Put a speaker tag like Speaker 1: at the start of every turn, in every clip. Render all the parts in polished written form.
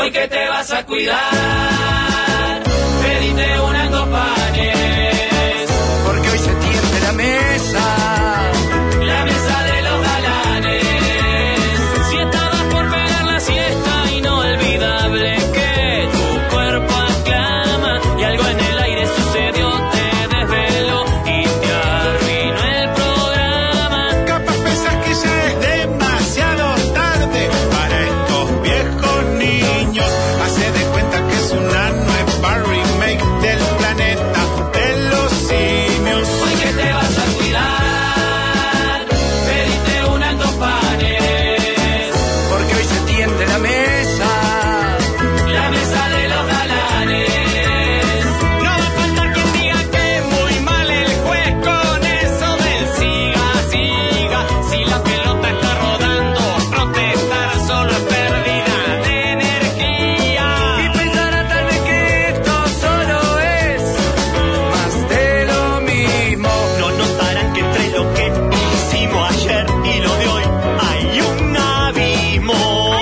Speaker 1: hoy que te vas a cuidar, pedite unas 2 panes,
Speaker 2: porque hoy se tiende la mesa,
Speaker 1: la mesa de los galanes. Si estabas por pegar la siesta, inolvidable que tu cuerpo aclama y algo en el aire sucedió, te desveló y te arruinó el programa.
Speaker 2: capaz pensás que ya es demasiado tarde para estos viejos niños. Hace de cuenta que es una nueva remake del planeta de los simios.
Speaker 1: Hoy que te vas a cuidar, pedite unas 2 panes,
Speaker 2: Porque hoy se tiende la mesa,
Speaker 1: la mesa de los galanes.
Speaker 3: No va a faltar quien diga que muy mal el juez con eso del siga. Si la pelota está rodando, protestar solo es pérdida de energía.
Speaker 2: y pensará tal vez que esto solo es más de lo mismo.
Speaker 3: No notarán que entre lo que hicimos ayer y lo de hoy hay un abismo.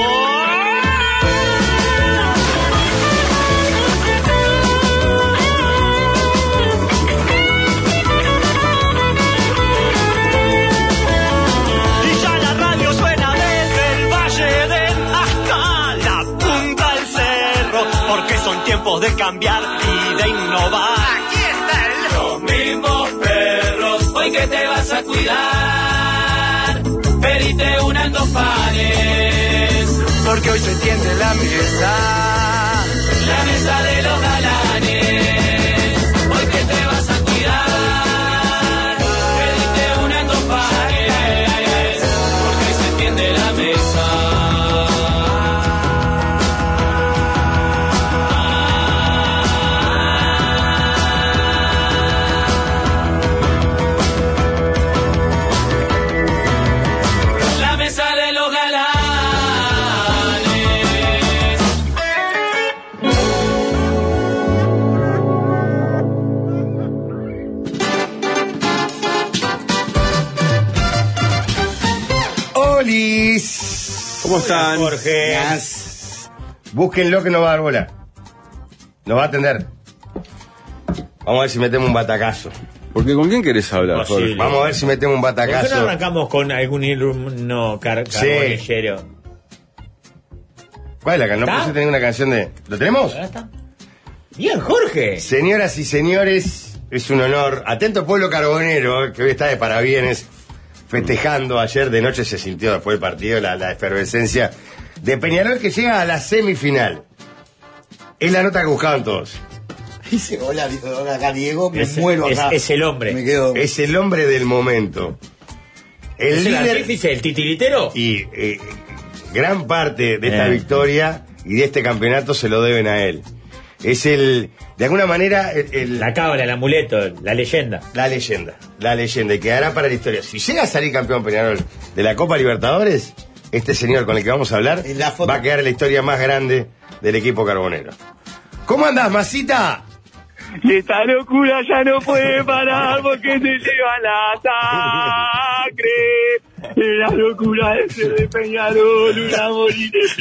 Speaker 3: Y ya la radio suena desde el Valle del hasta la punta del cerro, porque son tiempos de cambiar y de innovar.
Speaker 1: Los mismos perros, hoy que te vas a cuidar, pedite unas 2 panes,
Speaker 2: Porque hoy se tiende la mesa,
Speaker 1: la mesa de los galanes. Hoy que te vas a cuidar, pedite unas 2 panes, porque hoy se tiende la mesa. La mesa de los galanes.
Speaker 4: ¡Olis!
Speaker 5: ¿Cómo están?
Speaker 4: Jorge. Búsquenlo que no va a dar bola. Nos va a atender. Vamos a ver si metemos un batacazo.
Speaker 5: Porque ¿con quién querés hablar, Jorge?
Speaker 4: Vamos a ver si metemos un
Speaker 6: ¿Por qué no
Speaker 4: batacazo.
Speaker 6: arrancamos con algún himno carbonillero?
Speaker 4: ¿Cuál es la canción? ¿No
Speaker 6: ¿Está?
Speaker 4: pusiste ninguna canción de...? ¿Lo tenemos?
Speaker 6: ¿Ahora está? Bien, Jorge.
Speaker 4: Señoras y señores, es un honor. Atento pueblo carbonero, que hoy está de parabienes, festejando. Ayer de noche se sintió después del partido la efervescencia de Peñarol, que llega a la semifinal. Es la nota que buscaban todos.
Speaker 7: Dice, hola acá Diego, me
Speaker 6: Es-
Speaker 7: muero acá.
Speaker 6: es el hombre.
Speaker 7: Me quedo.
Speaker 4: Es el hombre del momento. El
Speaker 6: ¿Es el
Speaker 4: líder
Speaker 6: artífice, el titiritero?
Speaker 4: y gran parte de esta
Speaker 6: Eh.
Speaker 4: victoria y de este campeonato se lo deben a él. Es de alguna manera,
Speaker 6: La cábala, el amuleto, la leyenda.
Speaker 4: la leyenda, y quedará para la historia. Si llega a salir campeón Peñarol de la Copa Libertadores, este señor con el que vamos a hablar
Speaker 7: En la foto.
Speaker 4: va a quedar en la historia más grande del equipo carbonero. ¿Cómo andás, Masita?
Speaker 8: Y esta locura ya no puede parar porque se lleva la sangre. Y la locura de ser de Peñarol, un amor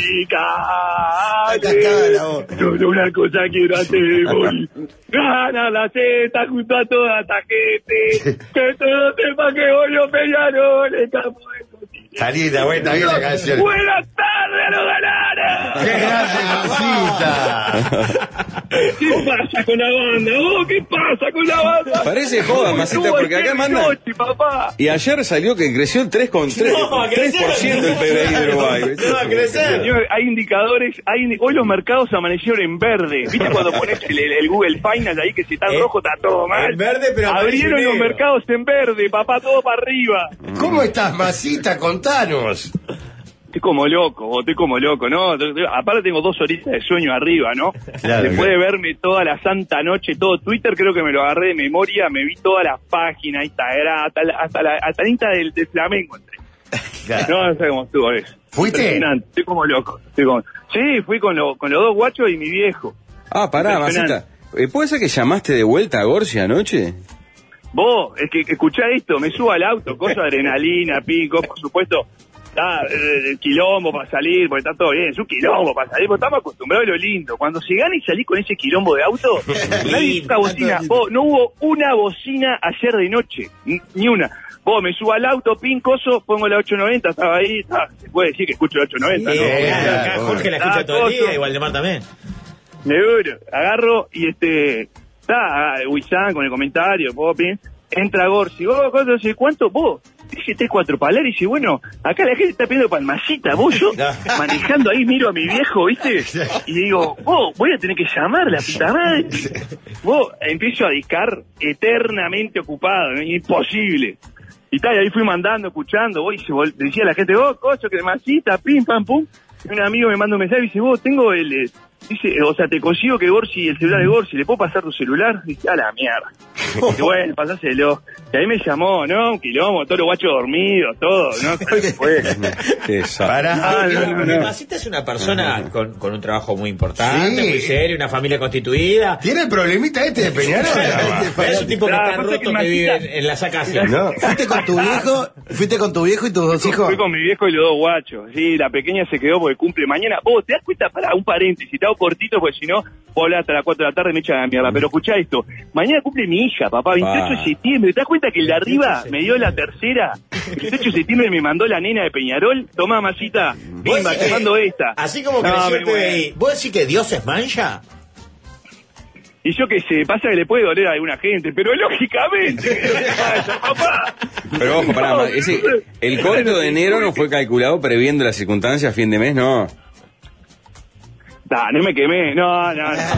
Speaker 8: inexplicable. Solo una cosa quiero antes de morir. Ganar la Z junto a toda esta gente. Que todos sepan que hoy yo Peñarol estamos en continente.
Speaker 4: Salí, está bien la canción.
Speaker 8: Buenas tardes a los ganares.
Speaker 4: ¡Qué grande, Masita!
Speaker 8: ¿Qué pasa con la banda? ¿Qué pasa con la banda?
Speaker 5: Parece joda, Masita, porque acá manda.
Speaker 8: Noche, papá.
Speaker 5: Y ayer salió que creció el 3,3%
Speaker 6: No, va a crecer.
Speaker 5: 3% el PBI de Uruguay.
Speaker 6: No va a crecer.
Speaker 8: Señor, hay indicadores, hoy los mercados amanecieron en verde. ¿Viste cuando pones el Google Finance ahí que si está en rojo está todo mal?
Speaker 6: en verde, pero
Speaker 8: abrieron
Speaker 6: amarillo y
Speaker 8: los
Speaker 6: negro.
Speaker 8: mercados en verde, papá, todo para arriba.
Speaker 4: ¿Cómo estás, Masita? Contanos.
Speaker 8: Estoy como loco, ¿no? Aparte tengo 2 horitas de sueño arriba, ¿no?
Speaker 4: Claro,
Speaker 8: Después
Speaker 4: claro.
Speaker 8: de verme toda la santa noche, todo Twitter, creo que me lo agarré de memoria, me vi todas las páginas, Instagram, hasta la Insta del Flamengo entré.
Speaker 4: Claro.
Speaker 8: No sé cómo estuvo eso.
Speaker 4: ¿Fuiste?
Speaker 8: Impresionante, estoy como loco. Sí, fui con los 2 guachos y mi viejo.
Speaker 5: Ah, pará, Masita.
Speaker 8: Impresionante.
Speaker 5: ¿Puede ser que llamaste de vuelta a Gorsi anoche?
Speaker 8: Vos, es que escuchá esto, me subo al auto, cosa de adrenalina, pico, por supuesto, el quilombo para salir, porque está todo bien, es un quilombo para salir, porque estamos acostumbrados a lo lindo. Cuando se gana y salís con ese quilombo de auto, nadie toca bocina. No hubo una bocina ayer de noche, ni una. Me subo al auto, pin, coso, pongo la 890, estaba ahí, se puede decir que escucho la 890,
Speaker 6: Sí,
Speaker 8: ¿no?
Speaker 6: claro, acá Jorge la escucha todo el día, y Waldemar también.
Speaker 8: Seguro, agarro y Huizán con el comentario, pin, entra Gorsi, no sé cuánto, dice 3-4 palabras y dice, bueno, acá la gente está pidiendo palmacita, yo manejando ahí miro a mi viejo, ¿viste? Y digo, voy a tener que llamar la puta madre. Empiezo a discar eternamente ocupado, ¿no? Imposible. Y ahí fui mandando, escuchando, y decía la gente, coso, que masita, pim, pam, pum. Y un amigo me manda un mensaje y dice, tengo dice, te consigo que el celular de Gorsi, ¿le puedo pasar tu celular? Dice, a la mierda. Dice, bueno, pasáselo. Y ahí me llamó, ¿no? Un quilombo, todos los guachos dormidos, todo, ¿no? ¿Qué fue?
Speaker 6: Masita es una persona con un trabajo muy importante,
Speaker 4: Sí.
Speaker 6: muy serio, una familia constituida.
Speaker 4: Tiene el problemita de Peñarol.
Speaker 6: Es un tipo que está
Speaker 8: pasa
Speaker 6: roto,
Speaker 8: que
Speaker 6: que
Speaker 8: Masita-
Speaker 6: vive en las acacias.
Speaker 4: ¿No?
Speaker 7: ¿Fuiste con tu viejo y tus dos hijos?
Speaker 8: Fui con mi viejo y los dos guachos. Sí, la pequeña se quedó porque cumple mañana. ¿Te das cuenta? Para un paréntesis, te hago cortito porque si no, puedo hablar hasta las 4 de la tarde y me echan a la mierda. Pero escuchá esto. Mañana cumple mi hija, papá, 28 de septiembre. ¿Te das cuenta que el de arriba me dio la tercera? El 28 de septiembre me mandó la nena de Peñarol. Tomá, Masita, pimba, te mando esta.
Speaker 6: Así como
Speaker 8: No,
Speaker 6: creció
Speaker 8: me
Speaker 6: el PBI. ¿Vos decís que Dios es mancha?
Speaker 8: Y yo qué sé, pasa que le puede doler a alguna gente, pero lógicamente, ¿qué le pasa, papá?
Speaker 5: Pero ojo, pará, el corto de enero no fue calculado previendo las circunstancias a fin de mes, ¿no?
Speaker 8: No me quemé, no.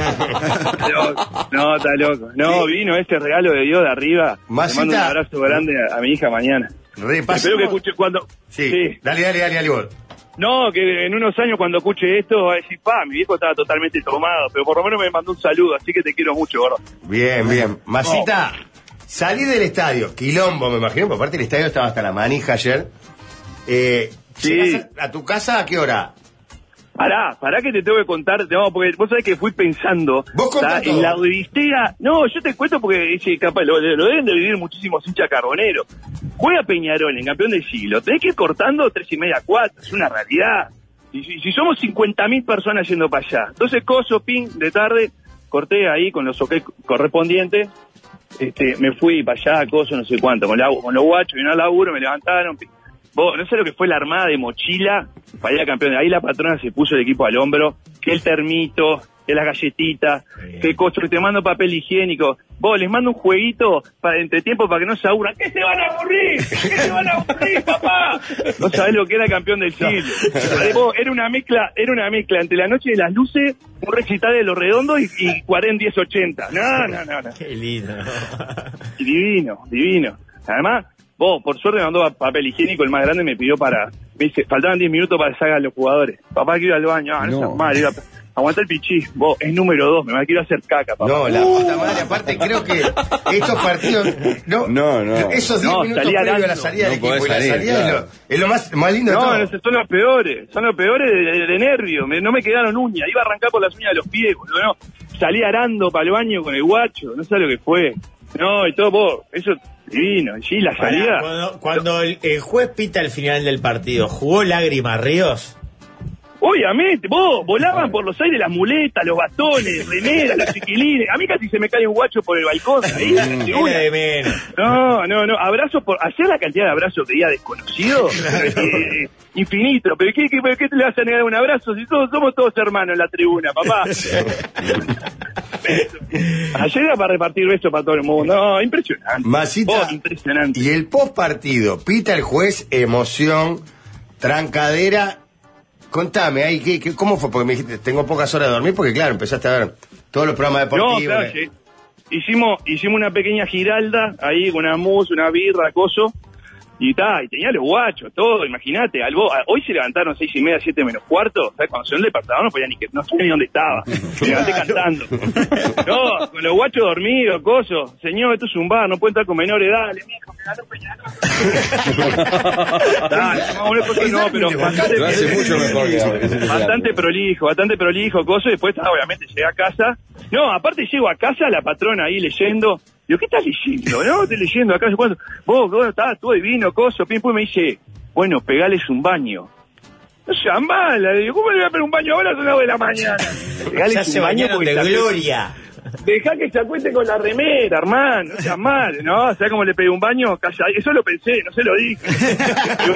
Speaker 8: No, está loco. No, vino ese regalo de Dios de arriba.
Speaker 4: Masita.
Speaker 8: Le mando un abrazo grande a mi hija mañana.
Speaker 4: Repasemos.
Speaker 8: Espero que escuche cuando...
Speaker 4: Sí. Dale vos.
Speaker 8: No, que en unos años cuando escuche esto va a decir, mi viejo estaba totalmente tomado, pero por lo menos me mandó un saludo, así que te quiero mucho, gordo.
Speaker 4: Bien. Masita, salí del estadio, quilombo, me imagino, porque aparte el estadio estaba hasta la manija ayer.
Speaker 8: Sí.
Speaker 4: ¿Llegás a tu casa a qué hora?
Speaker 8: Pará que te tengo que contar, porque vos sabés que fui pensando
Speaker 4: Vos contá todo.
Speaker 8: en la odisea. No, yo te cuento porque capaz lo deben de vivir muchísimos hinchas carboneros. Juega Peñarol en campeón del siglo, tenés que ir cortando 3:30, 4, es una realidad. Y si somos 50.000 personas yendo para allá, entonces de tarde, corté ahí con los ok correspondientes, me fui para allá, no sé cuánto, con los guachos, vino al laburo, me levantaron. No sé lo que fue la armada de mochila para ir a campeón. Ahí la patrona se puso el equipo al hombro, que el termito, que las galletitas, que costo, que te mando papel higiénico. Les mando un jueguito para entretiempo para que no se aburran. ¿Qué se van a aburrir, papá? No sabés lo que era campeón del siglo. Era una mezcla entre la noche de las luces, un recital de Los Redondos y 40 1080. No.
Speaker 6: Qué lindo.
Speaker 8: Divino. Además, por suerte me mandó papel higiénico, el más grande me pidió me dice, faltaban 10 minutos para que salgan los jugadores. Papá, quiero ir al baño. No seas mal, aguanta el pichí. Es número 2, me quiero hacer caca, papá.
Speaker 4: No, la puta madre, aparte creo que estos partidos... No. Esos 10 minutos
Speaker 8: salía
Speaker 4: previo a la
Speaker 8: dando.
Speaker 4: salida del
Speaker 5: No
Speaker 4: equipo,
Speaker 5: podés
Speaker 4: y la
Speaker 5: salir,
Speaker 4: salida
Speaker 5: claro.
Speaker 4: es lo más lindo de todo.
Speaker 8: Son los peores de nervio. No me quedaron uñas, iba a arrancar por las uñas de los pies, boludo. Salí arando para el baño con el guacho, no sé lo que fue. No, y todo, eso divino. Y sí, la salida.
Speaker 6: Cuando el juez pita el final del partido, ¿jugó Lágrimas Ríos?
Speaker 8: Obviamente, volaban por los aires las muletas, los bastones, remeras, los chiquilines. A mí casi se me cae un guacho por el balcón. Ahí,
Speaker 6: Era de menos.
Speaker 8: No. Abrazos ayer la cantidad de abrazos que había desconocido. Infinito. ¿Pero qué te le vas a negar un abrazo si somos todos hermanos en la tribuna, papá? Ayer era para repartir besos para todo el mundo. No, impresionante.
Speaker 4: Masita,
Speaker 8: impresionante.
Speaker 4: y el post partido, pita el juez, emoción, trancadera. Contame, ¿cómo fue? Porque me dijiste, tengo pocas horas de dormir, porque claro, empezaste a ver todos los programas deportivos.
Speaker 8: No, claro, sí. Hicimos una pequeña giralda ahí con una mousse, una birra, coso. Y tenía los guachos, todo, imagínate. Hoy se levantaron 6:30, 7 menos cuarto. ¿Sabes? Cuando se el despertador no sabía ni dónde estaba. Me levanté cantando. No, con los guachos dormidos, coso. Señor, esto es un bar, no puede estar con menores. Dale, mijo, que ganó Peñarol. Dale, no, pero
Speaker 5: Lo hace mucho mejor que ahora.
Speaker 8: bastante prolijo, coso. Y después, obviamente, llegué a casa. No, aparte llego a casa, la patrona ahí leyendo. Digo, ¿qué estás leyendo? No, estoy leyendo acá. Vos estás todo divino, coso, pim, pum, me dice, bueno, pegales un baño. No seas mala, le digo, ¿cómo le voy a pegar un baño ahora a las 9 de la mañana?
Speaker 6: Ya
Speaker 8: Pegales
Speaker 6: se
Speaker 8: un baño
Speaker 6: bañaron
Speaker 8: porque
Speaker 6: de
Speaker 8: está-
Speaker 6: gloria.
Speaker 8: Dejá que se acueste con la remera, hermano, no seas mal, ¿no? ¿Sabés cómo le pegué un baño? Calla, eso lo pensé, no se lo dije. Le pegué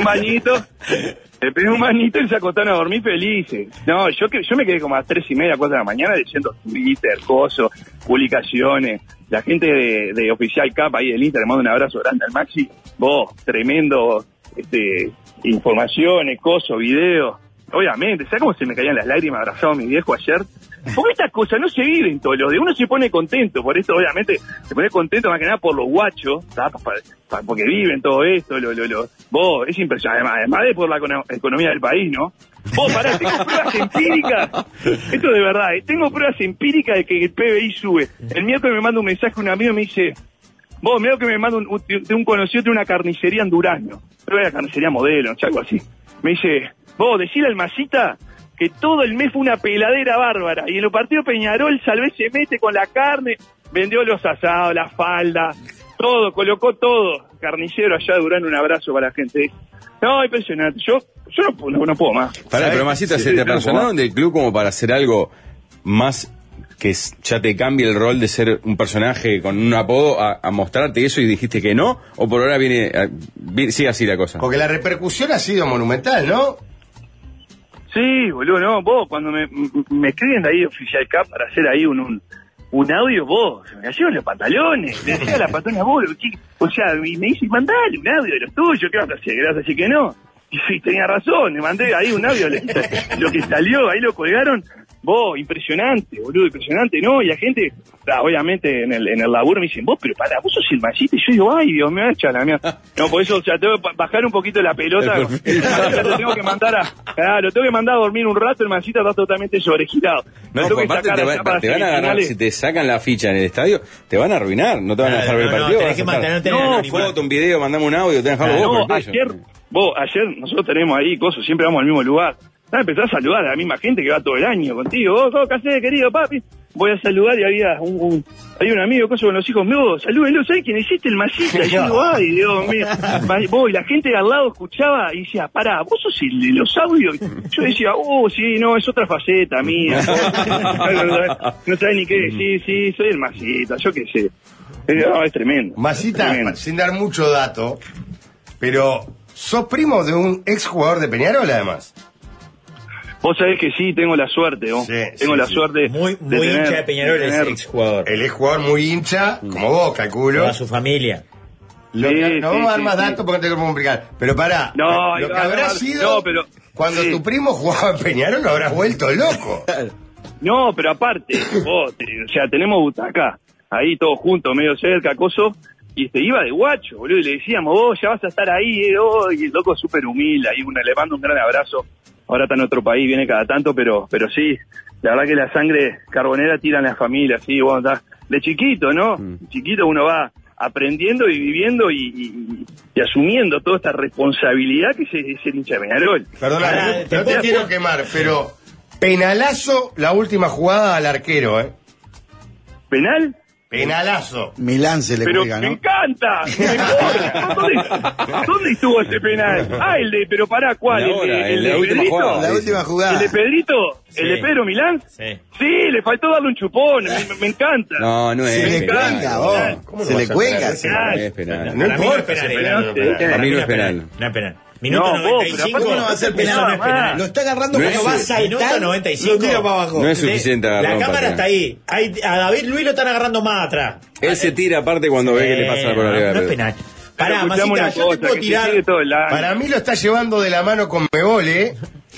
Speaker 8: un bañito y se acostaron a dormir felices. No, yo me quedé como a las 3:30, 4 de la mañana leyendo Twitter, coso, publicaciones. La gente de Oficial Cap ahí del Inter, le mando un abrazo grande al Maxi. Vos, tremendo, informaciones, coso, videos. Obviamente, ¿sabes cómo se me caían las lágrimas abrazado a mi viejo ayer? Porque estas cosas no se viven todos los días. Uno se pone contento, por esto obviamente se pone contento más que nada por los guachos, porque viven todo esto. Vos, es impresionante, además de por la economía del país, ¿no? Vos, pará, tengo pruebas empíricas, esto de verdad, tengo pruebas empíricas de que el PBI sube. El miércoles me manda un mensaje un amigo y me dice, vos, me veo que me manda un conocido de una carnicería en Durazno, pero era carnicería modelo, no sé, algo así. Me dice, vos, decile al Masita que todo el mes fue una peladera bárbara, y en los partidos Peñarol Salvé se mete con la carne, vendió los asados, la falda, todo, colocó todo. Carnicero allá de Durán, un abrazo para la gente. No, impresionante, yo no puedo más.
Speaker 5: Pará, pero Masita, ¿se te apersonaron del club como para hacer algo más que ya te cambie el rol de ser un personaje con un apodo a mostrarte eso y dijiste que no? ¿O por ahora sigue así la cosa?
Speaker 4: Porque la repercusión ha sido monumental, ¿no?
Speaker 8: Sí, boludo, no, vos, cuando me escriben de ahí Oficial Cap para hacer ahí un audio, vos, se me cayeron los pantalones, le decía a la patrona, vos, o sea, y me dice, mandale un audio de los tuyos, ¿qué vas a hacer? ¿Qué vas a decir que no? Y sí, tenía razón, le mandé ahí un audio, lo que salió, ahí lo colgaron. Vos, impresionante, boludo, impresionante, ¿no? Y la gente, obviamente, en el laburo me dicen, vos, pero pará, vos sos el Masita. Y yo digo, ay, Dios, me va a echar la mierda. No, por eso, o sea, tengo que bajar un poquito la pelota. Lo tengo que mandar a dormir un rato, el Masita está totalmente sobregirado.
Speaker 5: No, aparte te van a agarrar, si te sacan la ficha en el estadio, te van a arruinar, no te van a dejar ver el partido.
Speaker 6: Tenés que mantenerte en el anonimato.
Speaker 5: Foto, un video, mandame un audio, tenés que dejarlo vos.
Speaker 8: Ayer nosotros tenemos ahí cosas, siempre vamos al mismo lugar. Empezás a saludar a la misma gente que va todo el año contigo. Vos, ¿qué hacés, querido papi? Voy a saludar y había un amigo con los hijos míos. Salúdenlo, ¿sabés quién hiciste? El Masita. Y yo digo, ay, Dios mío. Vos, y la gente de al lado escuchaba y decía, pará, ¿vos sos el de los audios? Yo decía, sí, no, es otra faceta mía. No sabés ni qué decir, sí, soy el Masita, yo qué sé. No, es tremendo.
Speaker 4: Masita,
Speaker 8: tremendo.
Speaker 4: Sin dar mucho dato, pero sos primo de un ex jugador de Peñarol, además.
Speaker 8: Vos sabés que sí, tengo la suerte, ¿no?
Speaker 4: Sí,
Speaker 8: tengo la suerte.
Speaker 6: Muy hincha de Peñarol, es ex jugador.
Speaker 4: El ex jugador muy hincha, como vos, calculo.
Speaker 6: Toda su familia.
Speaker 4: No vamos a dar más datos porque no te quiero complicar. Pero pará, lo que habrá sido cuando tu primo jugaba en Peñarol lo habrás vuelto loco.
Speaker 8: No, pero aparte, vos, o sea, tenemos butaca, ahí todos juntos, medio cerca, acoso, y iba de guacho, boludo, y le decíamos, vos ya vas a estar ahí, y el loco súper humilde, ahí le mando un gran abrazo. Ahora está en otro país, viene cada tanto, pero sí, la verdad que la sangre carbonera tira en la familia, sí, bueno, está de chiquito, ¿no? Chiquito uno va aprendiendo y viviendo y asumiendo toda esta responsabilidad que es ser hincha de Peñarol.
Speaker 4: Perdona, no te quiero quemar, pero penalazo la última jugada al arquero, ¿eh?
Speaker 8: ¿Penal?
Speaker 4: Penalazo.
Speaker 7: Milán se le
Speaker 8: pero
Speaker 7: cuelga, ¿no?
Speaker 8: me encanta. ¿Dónde estuvo ese penal? Pero pará, ¿cuál? ¿El de
Speaker 5: última
Speaker 8: Pedrito?
Speaker 5: jugada.
Speaker 7: La última jugada.
Speaker 8: ¿El de Pedrito?
Speaker 6: Sí.
Speaker 8: ¿El de Pedro Milán?
Speaker 6: Sí.
Speaker 8: Le faltó darle un chupón, me encanta.
Speaker 5: No es
Speaker 7: Se le
Speaker 5: penal.
Speaker 7: cuelga, vos.
Speaker 4: ¿Cómo
Speaker 7: Se
Speaker 4: lo
Speaker 7: le
Speaker 4: vas a
Speaker 7: cuelga.
Speaker 4: hacer?
Speaker 5: No es penal.
Speaker 4: No
Speaker 6: Para mí no es
Speaker 4: importa.
Speaker 6: penal.
Speaker 5: Para mí no es penal.
Speaker 6: No es penal. Minuto
Speaker 8: No, vos,
Speaker 6: 95.
Speaker 8: pero aparte
Speaker 7: ¿Cómo no va a ser penal?
Speaker 6: Eso no es penal.
Speaker 7: Lo está agarrando
Speaker 5: No
Speaker 7: cuando
Speaker 5: es-
Speaker 7: va a saltar.
Speaker 6: Minuto 95.
Speaker 7: Lo tira para abajo.
Speaker 5: No es suficiente
Speaker 6: La
Speaker 5: agarrón,
Speaker 6: cámara
Speaker 5: para
Speaker 6: está ahí. A David Luis lo están agarrando más atrás.
Speaker 5: Él se tira aparte cuando ve que le pasa por arriba.
Speaker 6: No es penal. Pará,
Speaker 8: Escuchame
Speaker 6: Masita,
Speaker 8: una
Speaker 6: yo te
Speaker 8: cosa,
Speaker 6: puedo
Speaker 8: que se
Speaker 6: tirar.
Speaker 8: sigue todo el año.
Speaker 4: Para mí lo está llevando de la mano con Mebol, ¿eh?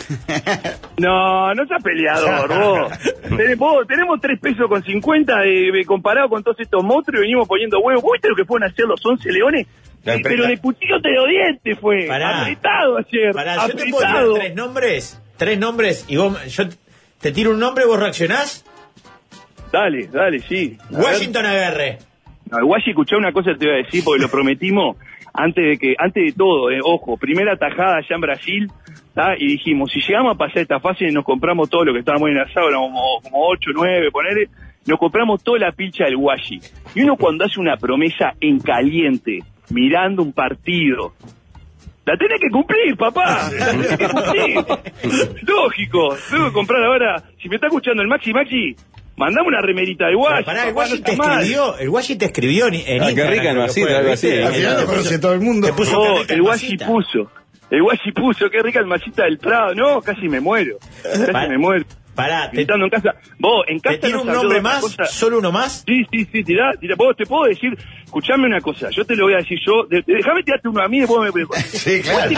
Speaker 8: No seas peleador, vos. Tenemos 3 pesos con 50 comparado con todos estos monstruos y venimos poniendo huevos. ¿Vos viste lo que fueron a hacer los 11 leones?
Speaker 4: No,
Speaker 8: pero de puchito de los dientes fue.
Speaker 6: Pará.
Speaker 8: Apretado ayer.
Speaker 6: Pará, yo te puedo tirar
Speaker 8: apretado.
Speaker 6: 3 nombres y vos, yo te tiro un nombre y vos reaccionás.
Speaker 8: Dale, sí. A ver.
Speaker 6: Washington Aguerre.
Speaker 8: No, el Guayi, escuchá una cosa que te iba a decir porque lo prometimos antes de todo, ojo, primera tajada allá en Brasil, ¿tá? Y dijimos, si llegamos a pasar esta fase nos compramos todo lo que estábamos en el asado, como 8, 9, ponele, nos compramos toda la pilcha del Guayi. Y uno cuando hace una promesa en caliente, mirando un partido, La tenés que cumplir, papá. La tenés que cumplir. Lógico. Tengo que comprar ahora. Si me está escuchando el Maxi, mandame una remerita del Guashi.
Speaker 6: Pará, el Guashi te escribió en Instagram.
Speaker 5: Qué rica el masita, algo así.
Speaker 7: Al final lo conoce todo el mundo.
Speaker 6: Te puso qué rica
Speaker 8: el Guashi
Speaker 6: masita.
Speaker 8: puso, qué rica el masita del Prado. No, casi me muero.
Speaker 6: Pará.
Speaker 8: Me muero.
Speaker 6: Pará,
Speaker 8: Gritando en casa. Vos, en casa.
Speaker 6: ¿te tiro
Speaker 8: nos
Speaker 6: un
Speaker 8: habló
Speaker 6: nombre
Speaker 8: de otra
Speaker 6: más?
Speaker 8: cosa.
Speaker 6: ¿Solo uno más?
Speaker 8: Sí, tirá. Vos te puedo decir, escuchame una cosa, yo te lo voy a decir yo. Déjame tirarte uno a mí, después me.
Speaker 4: Sí, claro.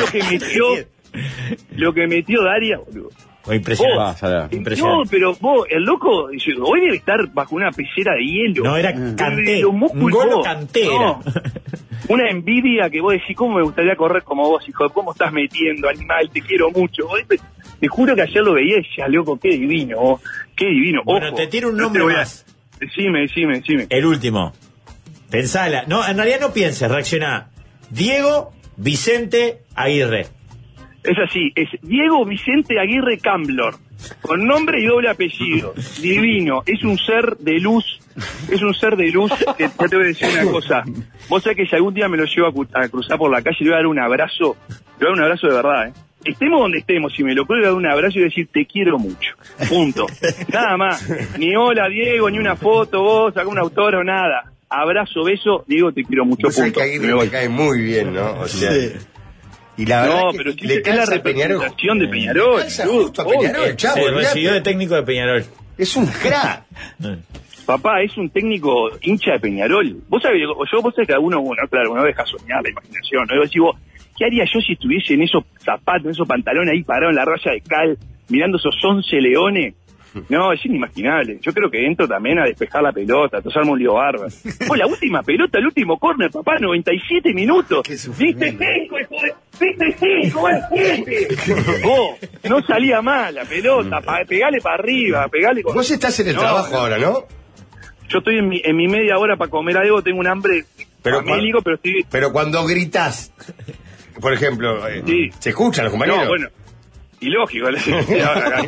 Speaker 8: Lo que metió Daria, boludo.
Speaker 6: Impresionante.
Speaker 8: No, pero vos, el loco, hoy debe estar bajo una pecera de hielo.
Speaker 6: No, era Kanté.
Speaker 8: Los músculos,
Speaker 6: Golo
Speaker 8: vos,
Speaker 6: Kanté
Speaker 8: no.
Speaker 6: era.
Speaker 8: Una envidia que vos decís, ¿cómo me gustaría correr como vos, hijo? ¿Cómo estás metiendo, animal? Te quiero mucho. Te juro que ayer lo veía y decía, loco, qué divino, vos. Qué divino.
Speaker 6: Bueno,
Speaker 8: Ojo,
Speaker 6: te tiro un
Speaker 8: no
Speaker 6: nombre
Speaker 8: te voy a-
Speaker 6: más.
Speaker 8: Decime.
Speaker 6: El último. Pensala. No, en realidad no pienses, reacciona. Diego Vicente Aguirre.
Speaker 8: Es así, es Diego Vicente Aguirre Camblor, con nombre y doble apellido, divino, es un ser de luz, que ya te voy a decir una cosa, vos sabés que si algún día me lo llevo a cruzar por la calle, le voy a dar un abrazo, de verdad, estemos donde estemos, si me lo puedo, le voy a dar un abrazo y voy a decir, te quiero mucho, punto, nada más, ni hola Diego, ni una foto, vos, algún autógrafo, nada, abrazo, beso, Diego, te quiero mucho,
Speaker 4: Vos sabés
Speaker 8: punto.
Speaker 4: que Aguirre me cae muy bien, ¿no? O sea, y la verdad
Speaker 8: No,
Speaker 4: que
Speaker 8: pero si
Speaker 4: le
Speaker 8: es la
Speaker 4: calza a Peñarol.
Speaker 8: representación de Peñarol.
Speaker 4: Le calza justo a Peñarol, chavo,
Speaker 6: Se
Speaker 4: olvidate.
Speaker 6: recibió de técnico de Peñarol.
Speaker 4: Es un crack.
Speaker 8: Papá, es un técnico hincha de Peñarol. Vos sabés que uno deja soñar la imaginación, ¿no? Decís vos, ¿qué haría yo si estuviese en esos zapatos, en esos pantalones ahí parado en la raya de cal, mirando esos 11 leones? No, es inimaginable. Yo creo que entro también a despejar la pelota, a tosarme un lío bárbaro. La última pelota, el último córner, papá, 97 minutos. ¿Viste 5, hijo de... ¿Viste 5, 7? Vos, no salía mal la pelota, pegale para arriba, pegale con...
Speaker 4: Vos estás en el trabajo ahora, ¿no?
Speaker 8: Yo estoy en mi media hora para comer algo, tengo un hambre famélico, pero estoy...
Speaker 4: Pero cuando gritas, por ejemplo,
Speaker 8: Sí.
Speaker 4: ¿se escuchan los compañeros?
Speaker 8: No, bueno, y lógico, estoy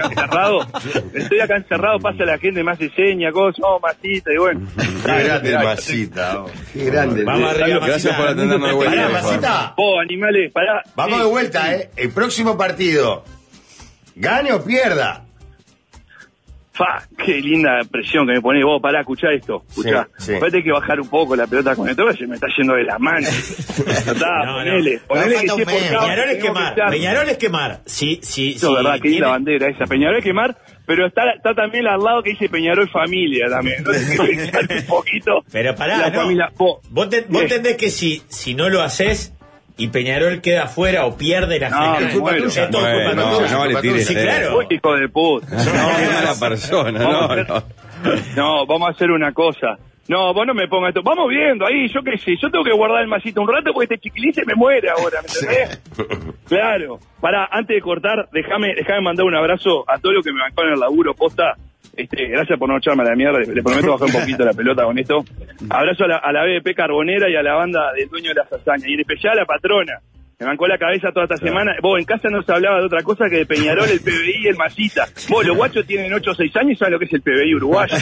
Speaker 8: acá encerrado, pasa la gente, me hace seña, cosas, masita, y bueno.
Speaker 4: Qué grande el Masita, qué grande.
Speaker 6: Vamos arriba,
Speaker 5: Gracias por atendernos de vuelta.
Speaker 4: Pará,
Speaker 5: viejo.
Speaker 4: Masita.
Speaker 8: Vos, animales, pará.
Speaker 4: Vamos
Speaker 8: Sí.
Speaker 4: de vuelta, ¿eh? El próximo partido, gane o pierda.
Speaker 8: Qué linda presión que me ponés vos, pará, escuchá esto, escuchá.
Speaker 4: Sí.
Speaker 8: Después hay que bajar un poco la pelota con el toque, se me está yendo de las manos. Ponele que
Speaker 7: falta
Speaker 8: si
Speaker 7: un
Speaker 8: es por
Speaker 7: mes.
Speaker 8: causa,
Speaker 6: Peñarol es
Speaker 8: tengo que
Speaker 6: quemar.
Speaker 8: estar.
Speaker 6: Peñarol es quemar. Sí.
Speaker 8: Eso, verdad, que linda bandera esa. Peñarol es quemar, pero está también al lado que dice Peñarol familia también. Entonces, hay que pensar un poquito.
Speaker 6: Pero pará,
Speaker 8: la
Speaker 6: no.
Speaker 8: familia.
Speaker 6: Vos entendés que si no lo haces y Peñarol queda afuera o pierde la
Speaker 8: No,
Speaker 6: final,
Speaker 8: me muero.
Speaker 6: es todo
Speaker 5: Bueno,
Speaker 6: culpa
Speaker 5: no,
Speaker 6: tuya.
Speaker 5: no le tires.
Speaker 6: Sí, claro.
Speaker 8: Vos, hijo de puta.
Speaker 5: Qué mala persona,
Speaker 8: Vamos a
Speaker 5: no,
Speaker 8: hacer-
Speaker 5: no.
Speaker 8: No, vamos a hacer una cosa. No, vos no me pongas esto. Vamos viendo ahí, yo qué sé. Yo tengo que guardar el masito un rato porque este chiquilín se me muere ahora, ¿me entendés? Claro. Pará, antes de cortar, déjame mandar un abrazo a todos los que me bancaron en el laburo, posta. Gracias por no echarme a la mierda, le prometo bajar un poquito la pelota con esto. Abrazo a la BDP Carbonera y a la banda del dueño de las hazañas, y en especial a la patrona. Me mancó la cabeza toda esta semana. Vos, en casa no se hablaba de otra cosa que de Peñarol, el PBI y el Masita. Vos, los guachos tienen 8 o 6 años y saben lo que es el PBI uruguayo.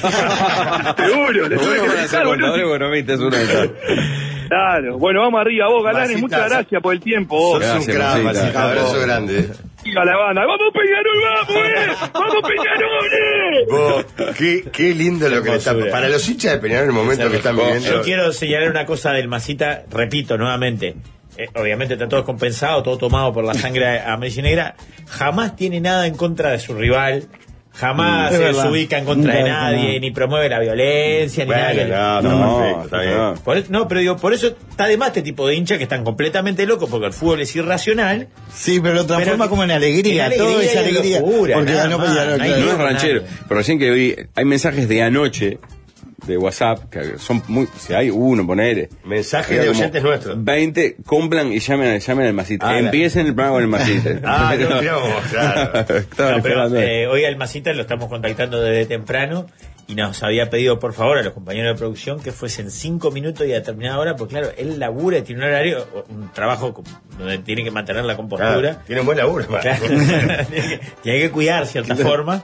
Speaker 8: Seguro, les tuve que
Speaker 5: Uno para
Speaker 8: explicar,
Speaker 5: ser
Speaker 8: boludo.
Speaker 5: contador economista es uno de esos.
Speaker 8: Claro. Bueno, vamos arriba, vos, Galanes.
Speaker 4: Masita,
Speaker 8: Muchas gracias por el tiempo, vos.
Speaker 4: Sos un
Speaker 5: Gracias,
Speaker 4: crack,
Speaker 5: Masita.
Speaker 4: Masita. Abrazo grande.
Speaker 8: A la banda. ¡Vamos, Peñarol, vamos, ¡Vamos, Peñarol,
Speaker 4: Vos, qué lindo lo que le está...
Speaker 6: hermosura.
Speaker 4: Para los hinchas de Peñarol, el momento que están viviendo...
Speaker 6: Yo quiero señalar una cosa del Masita, repito nuevamente. Obviamente está todo descompensado, todo tomado por la sangre amarilla y negra. Jamás tiene nada en contra de su rival. Jamás
Speaker 7: Es
Speaker 6: se
Speaker 7: verdad.
Speaker 6: ubica en contra de
Speaker 7: Nunca,
Speaker 6: nadie,
Speaker 7: no.
Speaker 6: ni promueve la violencia, ni nada.
Speaker 4: Bueno, perfecto, está bien.
Speaker 6: Pero digo, por eso está de más este tipo de hinchas que están completamente locos porque el fútbol es irracional.
Speaker 7: Sí, pero lo transforma
Speaker 6: Pero
Speaker 7: como en alegría,
Speaker 6: en
Speaker 7: todo
Speaker 6: alegría
Speaker 7: esa
Speaker 6: y en
Speaker 7: alegría.
Speaker 6: locura,
Speaker 7: Porque
Speaker 6: nada
Speaker 7: ganó
Speaker 6: más,
Speaker 7: Peñarol,
Speaker 6: no hay
Speaker 7: claro.
Speaker 5: No es
Speaker 6: nada.
Speaker 5: ranchero, pero recién que vi, hay mensajes de anoche de WhatsApp que son muy, si hay uno, ponele.
Speaker 4: Mensajes de
Speaker 5: Como
Speaker 4: oyentes nuestros.
Speaker 5: 20, cumplan y llamen al Masita.
Speaker 4: Ah,
Speaker 5: Empiecen el programa con el Masita.
Speaker 4: Ah, no, mirá vos, claro.
Speaker 5: Estaba
Speaker 6: No, pero
Speaker 5: esperando.
Speaker 6: hoy al Masita lo estamos contactando desde temprano y nos había pedido por favor a los compañeros de producción que fuesen 5 minutos y a determinada hora, porque claro, él labura y tiene un horario, un trabajo donde tiene que mantener la compostura.
Speaker 4: Claro, tiene un buen laburo, man.
Speaker 6: Claro. Tiene que cuidar cierta forma.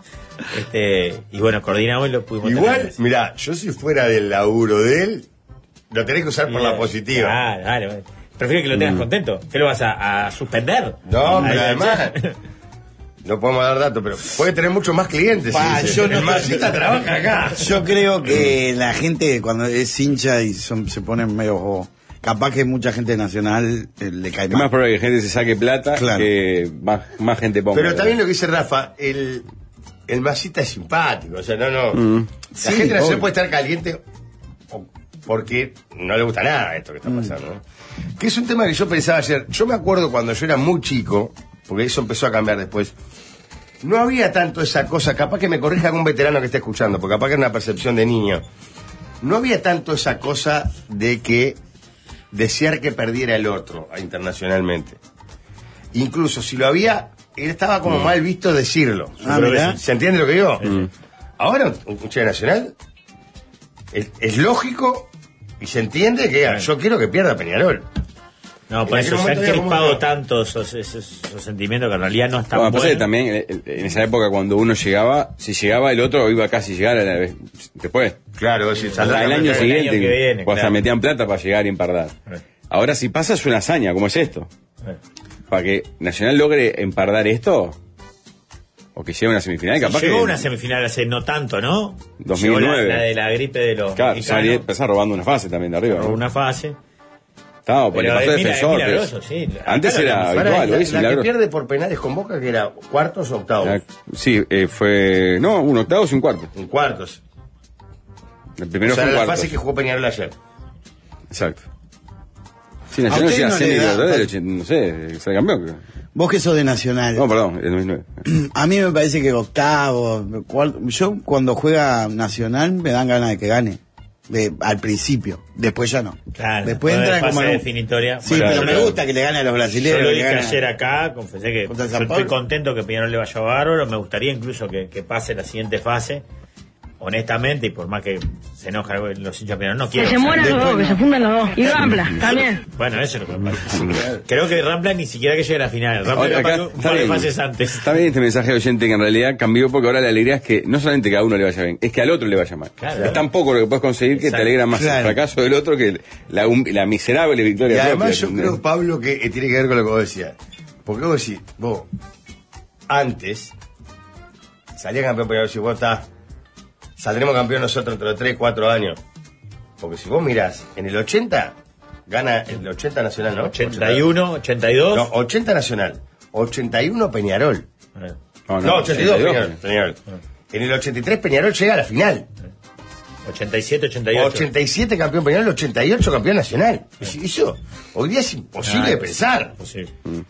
Speaker 6: Y bueno, coordinamos y lo pudimos
Speaker 4: Igual,
Speaker 6: tener.
Speaker 4: mirá, yo si fuera del laburo de él, lo tenés que usar por la positiva.
Speaker 6: Dale. prefiero que lo tengas contento. ¿Qué lo vas a suspender?
Speaker 4: No, pero además... No podemos dar datos, pero puede tener muchos más clientes.
Speaker 7: El
Speaker 4: Masita trabaja acá.
Speaker 7: Yo creo que la gente cuando es hincha y se ponen medio... Capaz que mucha gente nacional le cae
Speaker 5: Es más
Speaker 7: mal.
Speaker 5: probable que gente se saque plata
Speaker 7: Claro.
Speaker 5: que más gente ponga.
Speaker 4: Pero también lo que dice Rafa, el Masita es simpático. O sea, no. La
Speaker 7: Sí,
Speaker 4: gente nacional
Speaker 7: obvio.
Speaker 4: puede estar caliente porque no le gusta nada esto que está pasando, ¿no? Que es un tema que yo pensaba ayer. Yo me acuerdo cuando yo era muy chico, porque eso empezó a cambiar después. No había tanto esa cosa, capaz que me corrija algún veterano que esté escuchando, porque capaz que era una percepción de niño. No había tanto esa cosa de que desear que perdiera el otro internacionalmente. Incluso si lo había, estaba como mal visto decirlo.
Speaker 7: Ah,
Speaker 4: Pero
Speaker 7: mirá.
Speaker 4: ¿se entiende lo que digo? Ahora, un hincha nacional es lógico y se entiende que yo quiero que pierda Peñarol.
Speaker 6: No, por
Speaker 4: En
Speaker 6: eso
Speaker 4: aquel
Speaker 6: se han
Speaker 4: momento era
Speaker 6: crispado
Speaker 4: como-
Speaker 6: tanto esos sentimientos que en realidad no están
Speaker 5: Bueno, pasa que
Speaker 6: buenos.
Speaker 5: también en esa época cuando uno llegaba, si llegaba el otro iba casi a llegar a la vez después.
Speaker 4: Claro, si
Speaker 5: O sea, el año
Speaker 6: el
Speaker 5: siguiente,
Speaker 6: año que viene,
Speaker 5: o hasta
Speaker 6: claro.
Speaker 5: metían plata para llegar y empardar. Ahora si pasa es una hazaña, como es esto. Para que Nacional logre empardar esto, o que llegue a una semifinal, capaz
Speaker 6: Llegó
Speaker 5: que...
Speaker 6: a una semifinal hace no tanto, ¿no?
Speaker 5: 2009.
Speaker 6: Llegó la de la gripe de los
Speaker 5: Claro,
Speaker 6: mexicanos,
Speaker 5: empezar robando una fase también de arriba.
Speaker 6: por
Speaker 5: ¿no?
Speaker 6: una fase.
Speaker 5: Estaba, pues le
Speaker 6: Pero
Speaker 5: pasó
Speaker 6: es
Speaker 5: Defensor.
Speaker 6: es
Speaker 5: pero-
Speaker 6: milagroso, sí.
Speaker 5: Antes
Speaker 6: Acá lo
Speaker 5: era
Speaker 6: que-
Speaker 4: Ahora,
Speaker 5: igual, lo
Speaker 4: la
Speaker 5: hizo
Speaker 4: que
Speaker 5: milagro.
Speaker 4: pierde por penales con Boca, que era cuartos o octavos.
Speaker 5: Sí, fue... No, un octavo y un cuarto.
Speaker 4: En cuartos.
Speaker 5: El primero
Speaker 4: O sea,
Speaker 5: fue un
Speaker 4: la
Speaker 5: cuarto.
Speaker 4: fase que jugó Peñarol ayer.
Speaker 5: Exacto. Sí,
Speaker 7: ¿A
Speaker 5: Nacional
Speaker 7: usted
Speaker 5: llega a
Speaker 7: no le
Speaker 5: semi,
Speaker 7: da-
Speaker 5: del 80, no sé, ser campeón. creo.
Speaker 7: Vos que sos de Nacional.
Speaker 5: No, perdón, el 2009.
Speaker 7: A mí me parece que octavo, yo cuando juega Nacional me dan ganas de que gane. Al principio, después ya no.
Speaker 6: Claro,
Speaker 7: después
Speaker 6: después
Speaker 7: entra
Speaker 6: de
Speaker 7: como
Speaker 6: fase
Speaker 7: en un-
Speaker 6: definitoria.
Speaker 7: Sí,
Speaker 6: Bueno,
Speaker 7: pero
Speaker 6: yo
Speaker 7: me
Speaker 6: lo-
Speaker 7: gusta que le gane a los brasileños.
Speaker 6: Yo lo
Speaker 7: que
Speaker 6: dije
Speaker 7: gane a-
Speaker 6: ayer acá, confesé que
Speaker 7: Contra
Speaker 6: yo
Speaker 7: San
Speaker 6: estoy
Speaker 7: Pablo.
Speaker 6: contento que Peñarol le vaya bárbaro, me gustaría incluso que pase la siguiente fase, honestamente, y por más que se enoja los hinchas Peñarol, no quiero.
Speaker 9: Que se mueran los dos, que se fundan los dos. Y Rampla, también.
Speaker 6: Bueno, eso es lo que me parece. Creo que Rampla ni siquiera que llegue a la final. Rampla
Speaker 5: Ahora,
Speaker 6: capaz
Speaker 5: acá
Speaker 6: que un par de fases antes.
Speaker 5: está bien este mensaje de oyente que en realidad cambió porque ahora la alegría es que no solamente que a uno le vaya bien, es que al otro le vaya mal.
Speaker 6: Claro.
Speaker 5: Es tan poco lo que puedes conseguir que te
Speaker 6: Exacto.
Speaker 5: alegra más
Speaker 7: Claro.
Speaker 5: el fracaso del otro que la miserable
Speaker 4: Y
Speaker 5: victoria
Speaker 4: además
Speaker 5: propia.
Speaker 4: yo creo, Pablo, que tiene que ver con lo que vos decías. Porque vos decís, vos, antes, salía campeón Peñarol, si vos estás, saldremos campeón nosotros dentro de 3, 4 años. Porque si vos mirás, en el 80, gana el 80 Nacional, ¿no?
Speaker 6: 81, 82.
Speaker 4: No, 80 Nacional, 81 Peñarol. No, 82 Peñarol. En el 83 Peñarol llega a la final.
Speaker 6: 87, 88.
Speaker 4: 87 campeón Peñarol, 88 campeón nacional. Eso hoy día es imposible de pensar.
Speaker 6: Sí.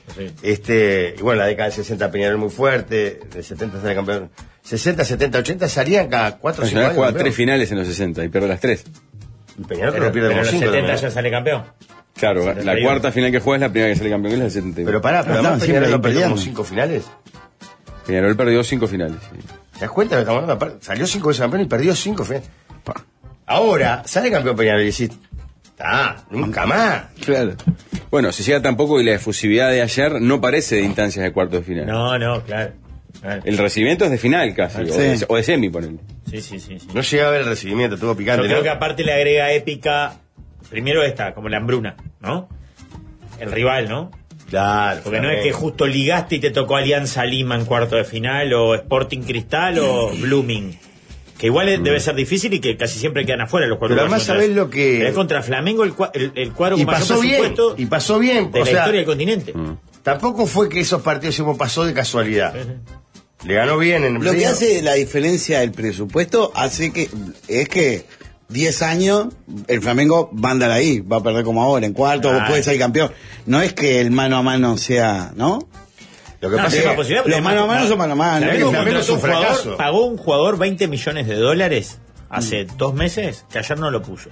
Speaker 4: Y bueno, la década del 60 Peñarol muy fuerte, del 70 sale campeón. 60, 70, 80 salían cada 4 o 5
Speaker 5: Nacional
Speaker 4: años.
Speaker 5: juega
Speaker 4: campeón.
Speaker 5: 3 finales en los 60 y pierde las 3.
Speaker 4: Y Peñarol
Speaker 6: Pero,
Speaker 4: no pierde
Speaker 6: pero en
Speaker 4: como
Speaker 6: los
Speaker 4: 5.
Speaker 6: 70 ya sale campeón.
Speaker 5: Claro, la
Speaker 6: 71.
Speaker 5: cuarta final que juega es la primera que sale campeón, que es la del 71.
Speaker 4: Pero pará, pero
Speaker 7: No,
Speaker 4: además
Speaker 7: siempre
Speaker 4: Peñarol no
Speaker 7: ahí
Speaker 4: perdió como
Speaker 7: peleando.
Speaker 4: 5 finales.
Speaker 5: Peñarol perdió 5 finales. sí.
Speaker 4: ¿Te das cuenta de lo que estamos hablando? Salió 5 veces campeón y perdió 5 finales. Ahora, sale campeón Peñarol y decís, nunca más.
Speaker 7: Claro.
Speaker 5: Bueno, se llega tampoco y la efusividad de ayer no parece de instancias de cuartos de final.
Speaker 6: No, claro.
Speaker 5: El recibimiento es de final casi,
Speaker 7: Sí.
Speaker 5: o de semi, ponele.
Speaker 6: Sí.
Speaker 4: No llegaba a ver el recibimiento, estuvo
Speaker 6: Yo
Speaker 4: picante,
Speaker 6: creo
Speaker 4: ¿no?
Speaker 6: que aparte le agrega épica, primero esta, como la hambruna, ¿no? El rival, ¿no?
Speaker 4: Claro.
Speaker 6: Porque no es que justo ligaste y te tocó Alianza Lima en cuarto de final, o Sporting Cristal, o Blooming. Que igual debe ser difícil y que casi siempre quedan afuera los cuatro.
Speaker 4: Pero además sabés lo que...
Speaker 6: Pero es contra Flamengo el cuadro
Speaker 4: Y
Speaker 6: con mayor
Speaker 4: pasó bien,
Speaker 6: presupuesto
Speaker 4: y pasó bien.
Speaker 6: de
Speaker 4: O
Speaker 6: la
Speaker 4: sea,
Speaker 6: historia del continente.
Speaker 4: tampoco fue que esos partidos se pasó de casualidad. Le ganó bien en el
Speaker 7: Lo que
Speaker 4: medio.
Speaker 7: hace la diferencia del presupuesto es que 10 años el Flamengo va a andar ahí, va a perder como ahora, en cuarto,
Speaker 6: Ah.
Speaker 7: puede ser campeón. No es que el mano a mano sea, ¿no?
Speaker 4: Lo que
Speaker 6: No,
Speaker 4: pasa
Speaker 6: sí,
Speaker 4: es
Speaker 6: la
Speaker 4: que
Speaker 6: posibilidad,
Speaker 7: los
Speaker 6: porque
Speaker 7: mano a mano son mano a mano.
Speaker 6: Flamengo
Speaker 4: El Flamengo es un
Speaker 6: contrató
Speaker 4: fracaso.
Speaker 6: jugador, pagó un jugador $20 millones hace 2 meses que ayer no lo puso.